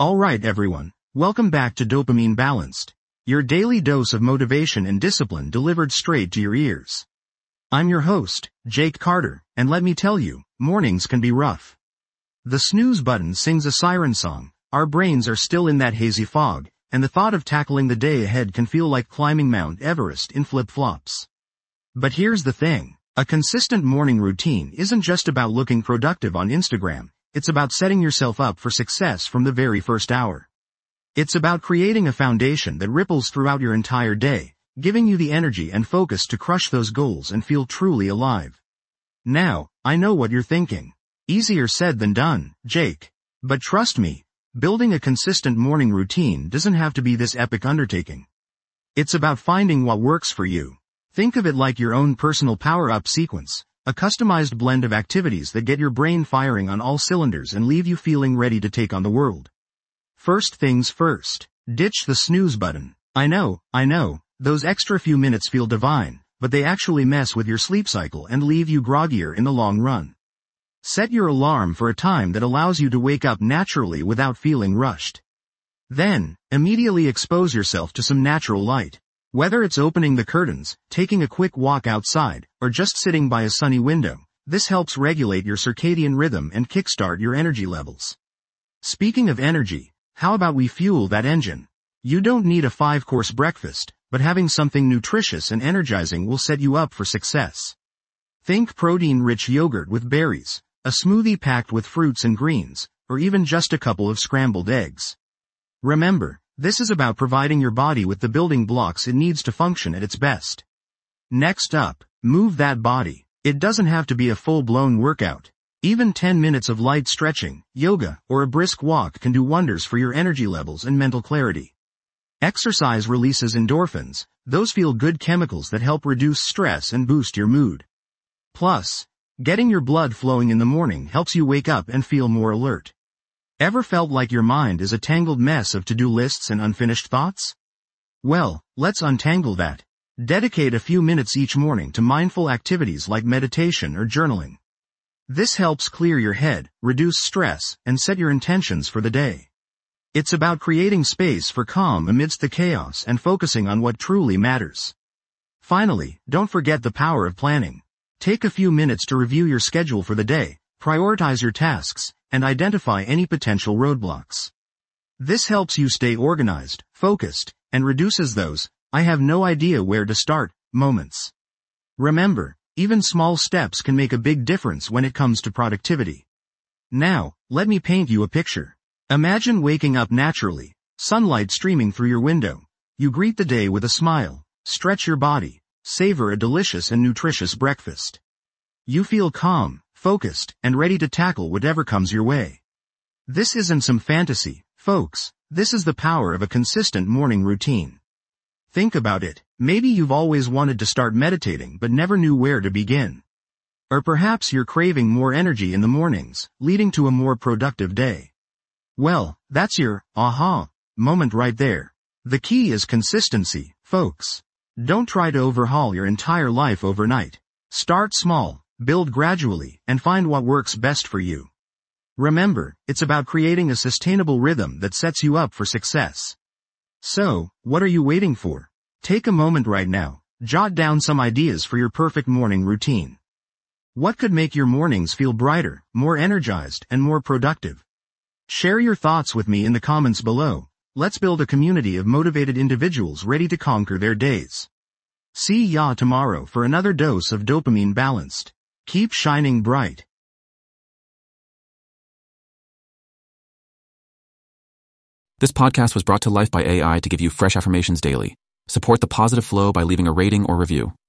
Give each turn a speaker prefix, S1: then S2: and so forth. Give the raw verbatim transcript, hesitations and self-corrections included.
S1: Alright everyone, welcome back to Dopamine Balanced, your daily dose of motivation and discipline delivered straight to your ears. I'm your host, Jake Carter, and let me tell you, mornings can be rough. The snooze button sings a siren song, our brains are still in that hazy fog, and the thought of tackling the day ahead can feel like climbing Mount Everest in flip-flops. But here's the thing, a consistent morning routine isn't just about looking productive on Instagram. It's about setting yourself up for success from the very first hour. It's about creating a foundation that ripples throughout your entire day, giving you the energy and focus to crush those goals and feel truly alive. Now, I know what you're thinking. Easier said than done, Jake. But trust me, building a consistent morning routine doesn't have to be this epic undertaking. It's about finding what works for you. Think of it like your own personal power-up sequence. A customized blend of activities that get your brain firing on all cylinders and leave you feeling ready to take on the world. First things first. Ditch the snooze button. I know, I know, those extra few minutes feel divine, but they actually mess with your sleep cycle and leave you groggier in the long run. Set your alarm for a time that allows you to wake up naturally without feeling rushed. Then, immediately expose yourself to some natural light. Whether it's opening the curtains, taking a quick walk outside, or just sitting by a sunny window, this helps regulate your circadian rhythm and kickstart your energy levels. Speaking of energy, how about we fuel that engine? You don't need a five-course breakfast, but having something nutritious and energizing will set you up for success. Think protein-rich yogurt with berries, a smoothie packed with fruits and greens, or even just a couple of scrambled eggs. Remember, this is about providing your body with the building blocks it needs to function at its best. Next up, move that body. It doesn't have to be a full-blown workout. Even ten minutes of light stretching, yoga, or a brisk walk can do wonders for your energy levels and mental clarity. Exercise releases endorphins, those feel-good chemicals that help reduce stress and boost your mood. Plus, getting your blood flowing in the morning helps you wake up and feel more alert. Ever felt like your mind is a tangled mess of to-do lists and unfinished thoughts? Well, let's untangle that. Dedicate a few minutes each morning to mindful activities like meditation or journaling. This helps clear your head, reduce stress, and set your intentions for the day. It's about creating space for calm amidst the chaos and focusing on what truly matters. Finally, don't forget the power of planning. Take a few minutes to review your schedule for the day, prioritize your tasks, and identify any potential roadblocks. This helps you stay organized, focused, and reduces those, I have no idea where to start, moments. Remember, even small steps can make a big difference when it comes to productivity. Now, let me paint you a picture. Imagine waking up naturally, sunlight streaming through your window. You greet the day with a smile, stretch your body, savor a delicious and nutritious breakfast. You feel calm, focused, and ready to tackle whatever comes your way. This isn't some fantasy, folks. This is the power of a consistent morning routine. Think about it. Maybe you've always wanted to start meditating but never knew where to begin. Or perhaps you're craving more energy in the mornings, leading to a more productive day. Well, that's your aha moment right there. The key is consistency, folks. Don't try to overhaul your entire life overnight. Start small. Build gradually, and find what works best for you. Remember, it's about creating a sustainable rhythm that sets you up for success. So, what are you waiting for? Take a moment right now, jot down some ideas for your perfect morning routine. What could make your mornings feel brighter, more energized, and more productive? Share your thoughts with me in the comments below. Let's build a community of motivated individuals ready to conquer their days. See ya tomorrow for another dose of Dopamine Balanced. Keep shining bright.
S2: This podcast was brought to life by A I to give you fresh affirmations daily. Support the positive flow by leaving a rating or review.